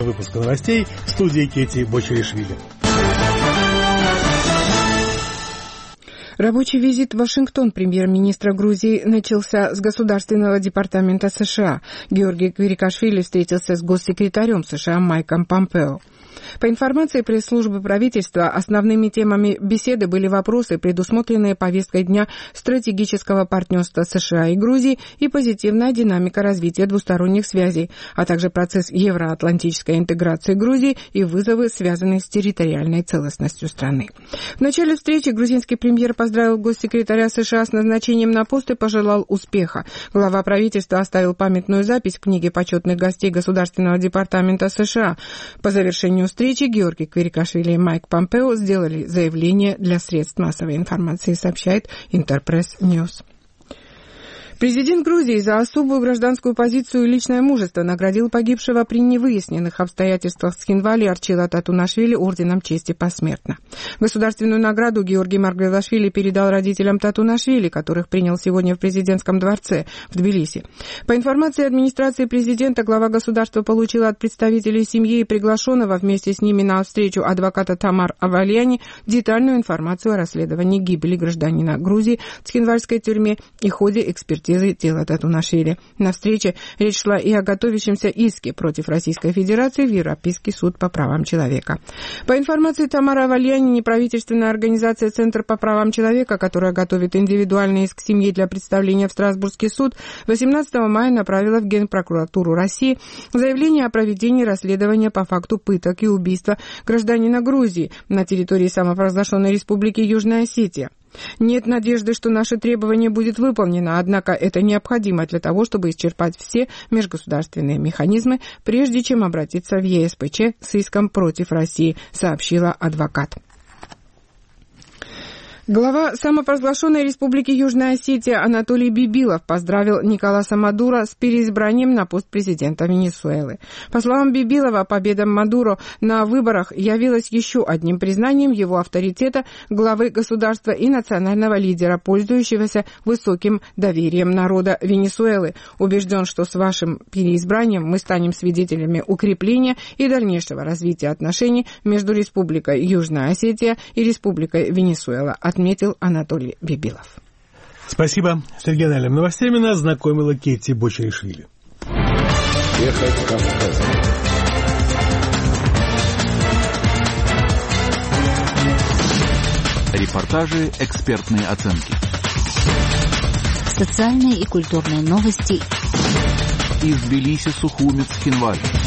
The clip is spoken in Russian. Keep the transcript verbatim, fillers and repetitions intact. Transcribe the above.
выпуска новостей в студии Кети Бочаришвили. Рабочий визит в Вашингтон премьер-министра Грузии начался с Государственного департамента США. Георгий Квирикашвили встретился с госсекретарем США Майком Помпео. По информации пресс-службы правительства, основными темами беседы были вопросы, предусмотренные повесткой дня стратегического партнерства США и Грузии и позитивная динамика развития двусторонних связей, а также процесс евроатлантической интеграции Грузии и вызовы, связанные с территориальной целостностью страны. В начале встречи грузинский премьер поздравил госсекретаря США с назначением на пост и пожелал успеха. Глава правительства оставил памятную запись в книге почетных гостей Государственного департамента США. По завершению встречи Георгий Квирикашвили и Майк Помпео сделали заявление для средств массовой информации, сообщает Интерпресс Ньюс. Президент Грузии за особую гражданскую позицию и личное мужество наградил погибшего при невыясненных обстоятельствах в Цхинвале Арчила Татунашвили орденом чести посмертно. Государственную награду Георгий Маргвелашвили передал родителям Татунашвили, которых принял сегодня в президентском дворце в Тбилиси. По информации администрации президента, глава государства получил от представителей семьи и приглашенного вместе с ними на встречу адвоката Тамар Авальяни детальную информацию о расследовании гибели гражданина Грузии в Цхинвальской тюрьме и ходе экспертизы тела Татунашвили. На встрече речь шла и о готовящемся иске против Российской Федерации в Европейский суд по правам человека. По информации Тамары Авальяни, неправительственная организация «Центр по правам человека», которая готовит индивидуальный иск семьи для представления в Страсбургский суд, восемнадцатого мая направила в Генпрокуратуру России заявление о проведении расследования по факту пыток и убийства гражданина Грузии на территории самопровозглашенной республики Южная Осетия. Нет надежды, что наше требование будет выполнено, однако это необходимо для того, чтобы исчерпать все межгосударственные механизмы, прежде чем обратиться в Е С П Ч с иском против России, сообщила адвокат. Глава самопровозглашенной республики Южная Осетия Анатолий Бибилов поздравил Николаса Мадуро с переизбранием на пост президента Венесуэлы. По словам Бибилова, победа Мадуро на выборах явилась еще одним признанием его авторитета главы государства и национального лидера, пользующегося высоким доверием народа Венесуэлы. Убежден, что с вашим переизбранием мы станем свидетелями укрепления и дальнейшего развития отношений между Республикой Южная Осетия и Республикой Венесуэла, отметил Анатолий Бибилов. Спасибо. С региональными новостями нас знакомила Кетти Бочаришвили. Ехать Кавказом. Репортажи, экспертные оценки. Социальные и культурные новости. Из Тбилиси, Сухуми, Цхинваль.